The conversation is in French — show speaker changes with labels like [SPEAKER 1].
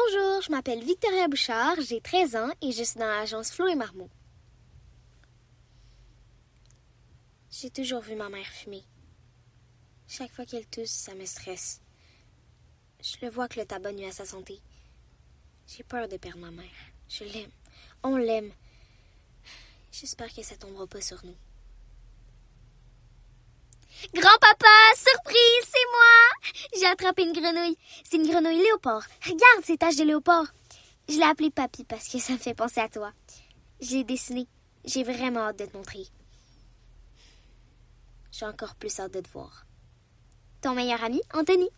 [SPEAKER 1] Bonjour, je m'appelle Victoria Bouchard, j'ai 13 ans et je suis dans l'agence Flo et Marmot. J'ai toujours vu ma mère fumer. Chaque fois qu'elle tousse, ça me stresse. Je le vois que le tabac nuit à sa santé. J'ai peur de perdre ma mère. Je l'aime. On l'aime. J'espère que ça tombera pas sur nous. Grand-papa, surprise, c'est moi! J'ai attrapé une grenouille. C'est une grenouille léopard. Regarde ces taches de léopard. Je l'ai appelée Papy parce que ça me fait penser à toi. Je l'ai dessinée. J'ai vraiment hâte de te montrer. J'ai encore plus hâte de te voir. Ton meilleur ami, Anthony.